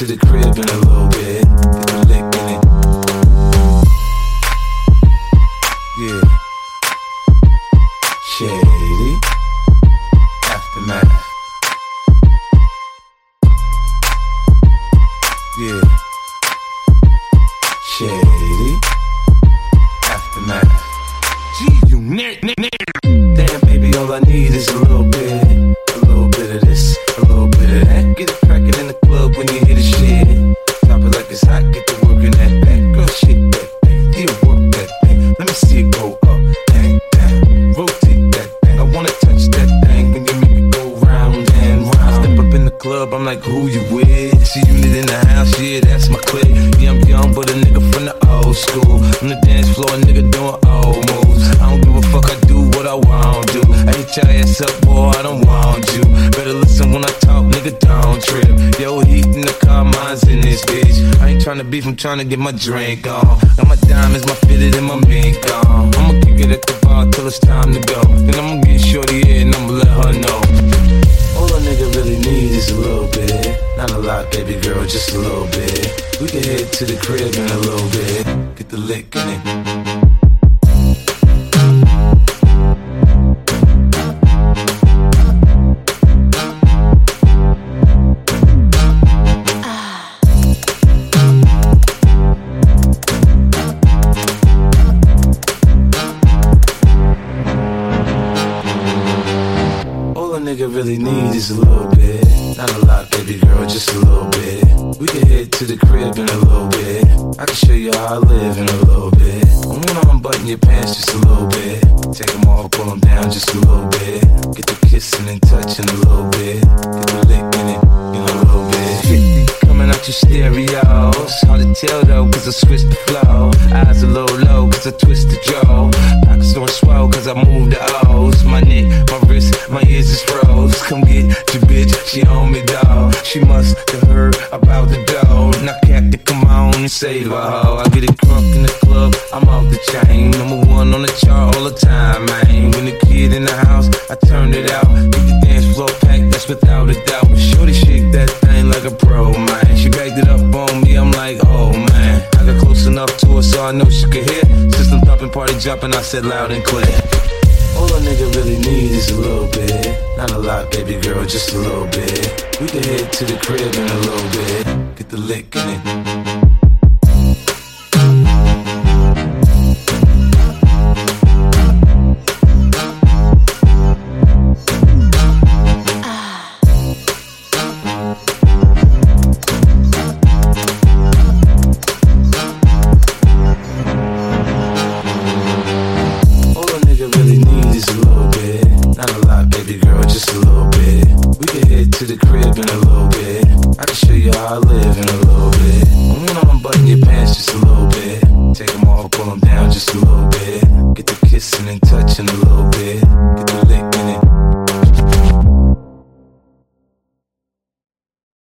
to the crib in a little bit. Get the lick in it. Yeah. Shady. Aftermath. Yeah. Shady. Aftermath. Gee, you damn, baby, all I need is a little bit of this, a little bit of that. Get it crackin' in the club when you hear the shit. Drop it like it's hot, get to work in that back. Girl, shake that thing, yeah, work that thing. Let me see it go up and down. Rotate that thing, I wanna touch that thing when you make it go round and round. Step up in the club, I'm like, who you with? See unit in the house, yeah, that's my clique. Yeah, I'm young, but a nigga from the old school. On the dance floor, a nigga doing old moves. I don't give a fuck, I do what I want to. I hit your ass up, boy, I don't want you. Better listen when I talk, nigga, don't trip. Yo, heat in the car, mine's in this bitch. I ain't tryna beef, I'm tryna get my drink on. Got my diamonds, my fitted, and my mink on. I'ma kick it at the bar till it's time to go. Then I'ma get shorty in and I'ma let her know. All a nigga really need is a little bit. Not a lot, baby girl, just a little bit. We can head to the crib in a little bit. Get the lick in it. Nigga really need is a little bit. Not a lot, baby girl, just a little bit. We can head to the crib in a little bit. I can show you how I live in a little bit. I wanna unbutton your pants just a little bit. Take them off, pull them down just a little bit. Get the kissing and touching a little bit. Get the lick in it in a little bit. 50 coming out your stereos. Hard to tell though, cause I switched the flow. Eyes a little low, cause I twist the jaw. Pockets on swell, cause I moved the O's. My neck, my wrist, my ears is froze. Come get your bitch, she on me, dawg. She must have heard about the dough. Now Captain, come on and save her, ho. I get it crunk in the club, I'm off the chain. Number one on the chart all the time, man. When the kid in the house, I turn it out. Get the dance floor packed, that's without a doubt. Shorty shake that thing like a pro, man. She backed it up on me, I'm like, oh, man. I got close enough to her so I know she could hear. System thumping, party jumping, I said loud and clear. All a nigga really need is a little bit. Not a lot, baby girl, just a little bit. We can head to the crib in a little bit. Get the lick in it. To the crib in a little bit. I can show you how I live in a little bit. I wanna unbutton your pants just a little bit. Take them off, pull them down just a little bit. Get the kissing and touching a little bit. Get the lick